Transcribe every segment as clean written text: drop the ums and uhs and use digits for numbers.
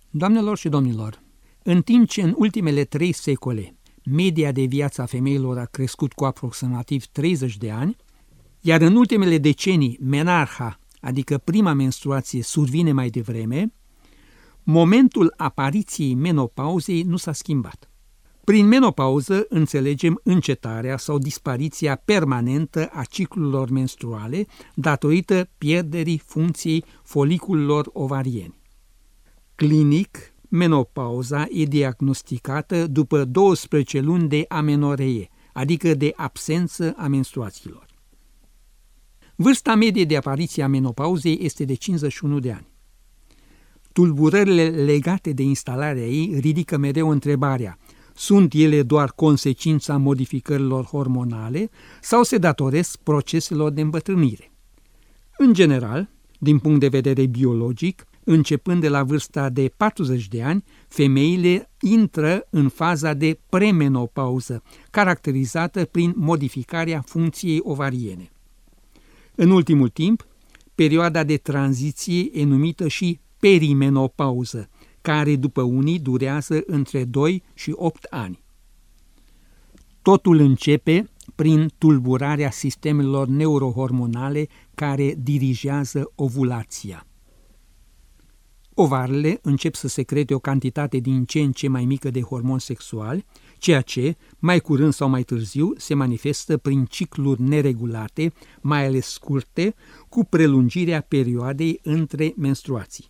Doamnelor și domnilor, în timp ce în ultimele 3 secole media de viață a femeilor a crescut cu aproximativ 30 de ani, iar în ultimele decenii menarha, adică prima menstruație, survine mai devreme, momentul apariției menopauzei nu s-a schimbat. Prin menopauză înțelegem încetarea sau dispariția permanentă a ciclurilor menstruale datorită pierderii funcției foliculelor ovarieni. Clinic, menopauza e diagnosticată după 12 luni de amenoree, adică de absență a menstruațiilor. Vârsta medie de apariție a menopauzei este de 51 de ani. Tulburările legate de instalarea ei ridică mereu întrebarea: sunt ele doar consecința modificărilor hormonale sau se datoresc proceselor de îmbătrânire? În general, din punct de vedere biologic, începând de la vârsta de 40 de ani, femeile intră în faza de premenopauză, caracterizată prin modificarea funcției ovariene. În ultimul timp, perioada de tranziție e numită și perimenopauză, care după unii durează între 2 și 8 ani. Totul începe prin tulburarea sistemelor neurohormonale care dirigează ovulația. Ovarele încep să secrete o cantitate din ce în ce mai mică de hormoni sexuali, ceea ce, mai curând sau mai târziu, se manifestă prin cicluri neregulate, mai ales scurte, cu prelungirea perioadei între menstruații.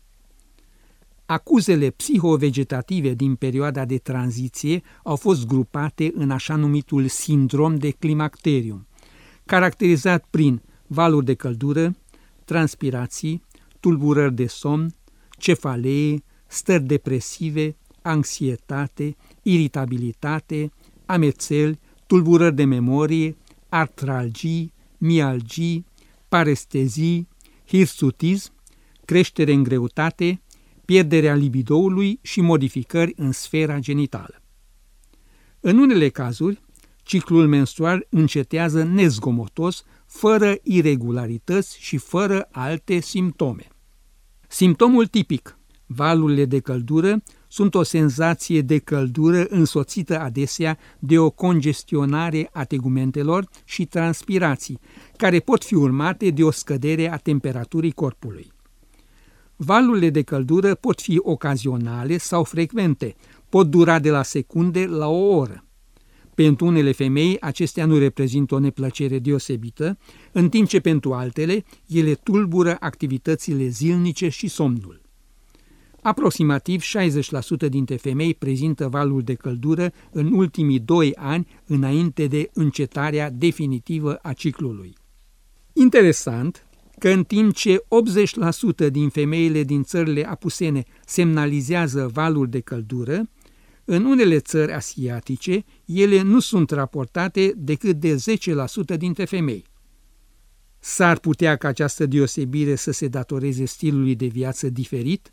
Acuzele psihovegetative din perioada de tranziție au fost grupate în așa numitul sindrom de climacterium, caracterizat prin valuri de căldură, transpirații, tulburări de somn, cefalee, stări depresive, anxietate, iritabilitate, amețeli, tulburări de memorie, artralgii, mialgii, parestezii, hirsutism, creștere în greutate, pierderea libidoului și modificări în sfera genitală. În unele cazuri, ciclul menstrual încetează nezgomotos, fără iregularități și fără alte simptome. Simptomul tipic, valurile de căldură, sunt o senzație de căldură însoțită adesea de o congestionare a tegumentelor și transpirații, care pot fi urmate de o scădere a temperaturii corpului. Valurile de căldură pot fi ocazionale sau frecvente, pot dura de la secunde la o oră. Pentru unele femei, acestea nu reprezintă o neplăcere deosebită, în timp ce pentru altele, ele tulbură activitățile zilnice și somnul. Aproximativ 60% dintre femei prezintă valuri de căldură în ultimii 2 ani înainte de încetarea definitivă a ciclului. Interesant că în timp ce 80% din femeile din țările apusene semnalizează valuri de căldură, în unele țări asiatice, ele nu sunt raportate decât de 10% dintre femei. S-ar putea ca această deosebire să se datoreze stilului de viață diferit?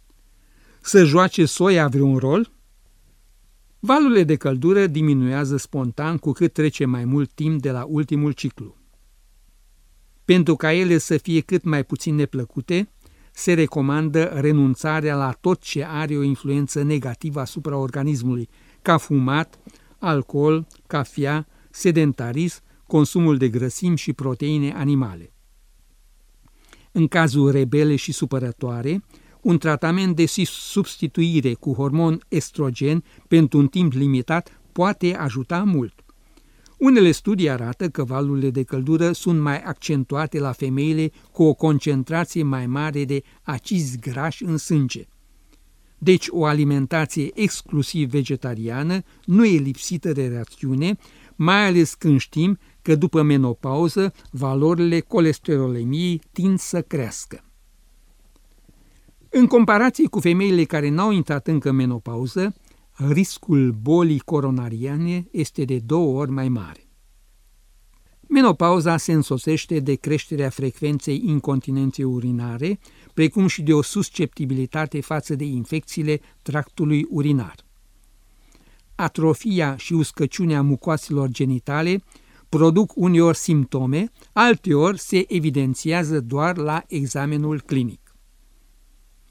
Să joace soia vreun rol? Valurile de căldură diminuează spontan cu cât trece mai mult timp de la ultimul ciclu. Pentru ca ele să fie cât mai puțin neplăcute, se recomandă renunțarea la tot ce are o influență negativă asupra organismului, ca fumat, alcool, cafea, sedentarism, consumul de grăsimi și proteine animale. În cazuri rebele și supărătoare, un tratament de substituire cu hormon estrogen pentru un timp limitat poate ajuta mult. Unele studii arată că valurile de căldură sunt mai accentuate la femeile cu o concentrație mai mare de acizi grași în sânge. Deci o alimentație exclusiv vegetariană nu e lipsită de rațiune, mai ales când știm că după menopauză valorile colesterolemiei tind să crească. În comparație cu femeile care n-au intrat încă în menopauză, riscul bolii coronariene este de 2 ori mai mare. Menopauza se însoțește de creșterea frecvenței incontinenței urinare, precum și de o susceptibilitate față de infecțiile tractului urinar. Atrofia și uscăciunea mucoaselor genitale produc uneori simptome, alteori se evidențiază doar la examenul clinic.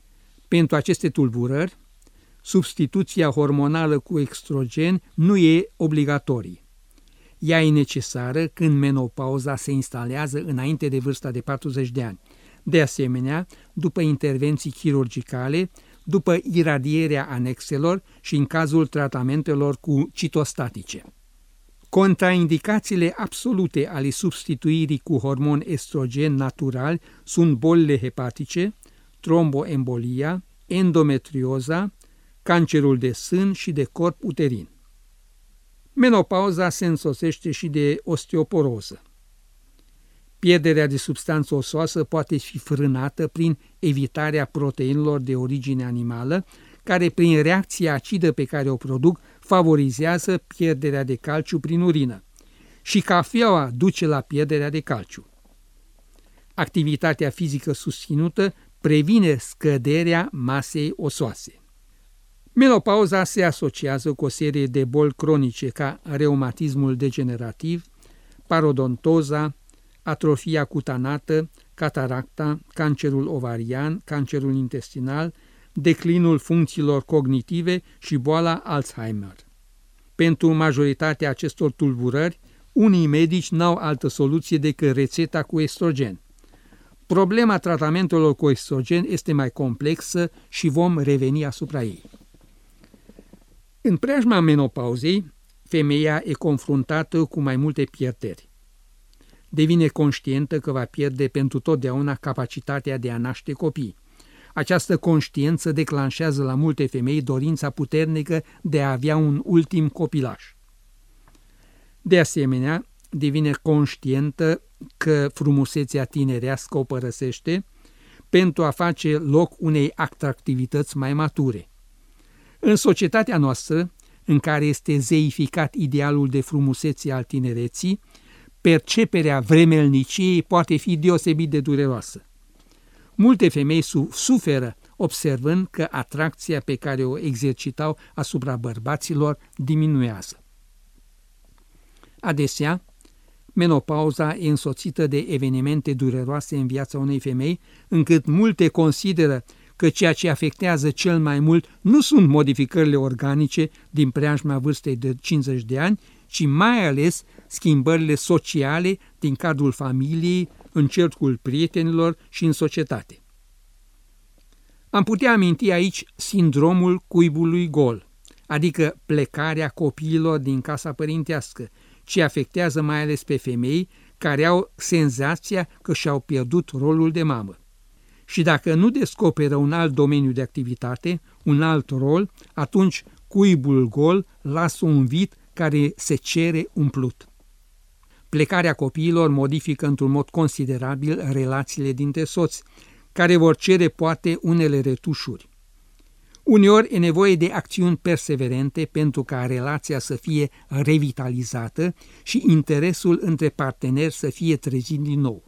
Pentru aceste tulburări, substituția hormonală cu estrogen nu e obligatorie. Ea e necesară când menopauza se instalează înainte de vârsta de 40 de ani. De asemenea, după intervenții chirurgicale, după iradierea anexelor și în cazul tratamentelor cu citostatice. Contraindicațiile absolute ale substituirii cu hormon estrogen natural sunt bolile hepatice, tromboembolia, endometrioza, cancerul de sân și de corp uterin. Menopauza se însoțește și de osteoporoză. Pierderea de substanță osoasă poate fi frânată prin evitarea proteinelor de origine animală, care prin reacția acidă pe care o produc favorizează pierderea de calciu prin urină. Și cafeaua duce la pierderea de calciu. Activitatea fizică susținută previne scăderea masei osoase. Menopauza se asociază cu o serie de boli cronice ca reumatismul degenerativ, parodontoza, atrofia cutanată, cataracta, cancerul ovarian, cancerul intestinal, declinul funcțiilor cognitive și boala Alzheimer. Pentru majoritatea acestor tulburări, unii medici n-au altă soluție decât rețeta cu estrogen. Problema tratamentelor cu estrogen este mai complexă și vom reveni asupra ei. În preajma menopauzei, femeia e confruntată cu mai multe pierderi. Devine conștientă că va pierde pentru totdeauna capacitatea de a naște copii. Această conștiință declanșează la multe femei dorința puternică de a avea un ultim copilaș. De asemenea, devine conștientă că frumusețea tinerească o părăsește pentru a face loc unei atractivități mai mature. În societatea noastră, în care este zeificat idealul de frumusețe al tinereții, perceperea vremelniciei poate fi deosebit de dureroasă. Multe femei suferă observând că atracția pe care o exercitau asupra bărbaților diminuează. Adesea, menopauza e însoțită de evenimente dureroase în viața unei femei, încât multe consideră că ceea ce afectează cel mai mult nu sunt modificările organice din preajma vârstei de 50 de ani, ci mai ales schimbările sociale din cadrul familiei, în cercul prietenilor și în societate. Am putea aminti aici sindromul cuibului gol, adică plecarea copiilor din casa părintească, ce afectează mai ales pe femei care au senzația că și-au pierdut rolul de mamă. Și dacă nu descoperă un alt domeniu de activitate, un alt rol, atunci cuibul gol lasă un vid care se cere umplut. Plecarea copiilor modifică într-un mod considerabil relațiile dintre soți, care vor cere poate unele retușuri. Uneori e nevoie de acțiuni perseverente pentru ca relația să fie revitalizată și interesul între parteneri să fie trezit din nou.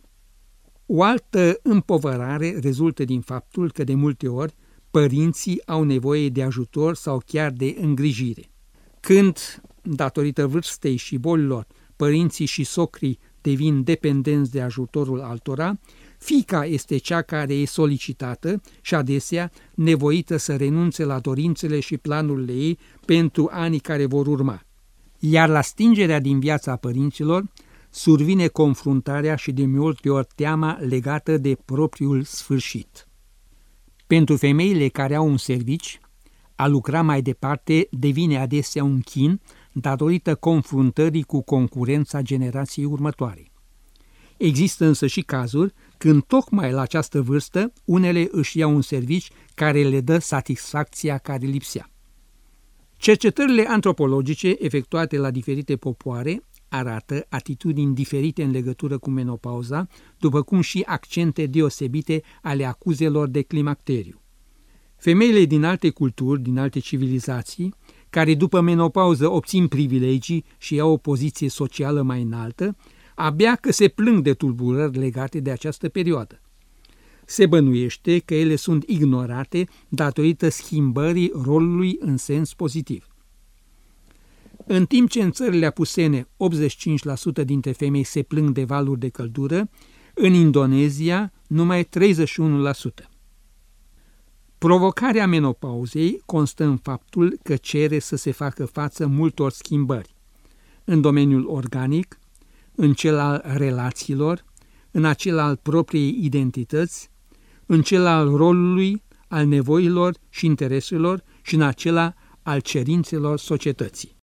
O altă împovărare rezultă din faptul că de multe ori părinții au nevoie de ajutor sau chiar de îngrijire. Când, datorită vârstei și bolilor, părinții și socrii devin dependenți de ajutorul altora, fiica este cea care e solicitată și adesea nevoită să renunțe la dorințele și planurile ei pentru anii care vor urma. Iar la stingerea din viața părinților survine confruntarea și de multe ori teama legată de propriul sfârșit. Pentru femeile care au un serviciu, a lucra mai departe devine adesea un chin datorită confruntării cu concurența generației următoare. Există însă și cazuri când tocmai la această vârstă unele își iau un serviciu care le dă satisfacția care lipsea. Cercetările antropologice efectuate la diferite popoare arată atitudini diferite în legătură cu menopauza, după cum și accente deosebite ale acuzelor de climacteriu. Femeile din alte culturi, din alte civilizații, care după menopauză obțin privilegii și iau o poziție socială mai înaltă, abia că se plâng de tulburări legate de această perioadă. Se bănuiește că ele sunt ignorate datorită schimbării rolului în sens pozitiv. În timp ce în țările apusene 85% dintre femei se plâng de valuri de căldură, în Indonezia numai 31%. Provocarea menopauzei constă în faptul că cere să se facă față multor schimbări în domeniul organic, în cel al relațiilor, în acel al propriei identități, în cel al rolului, al nevoilor și intereselor și în acela al cerințelor societății.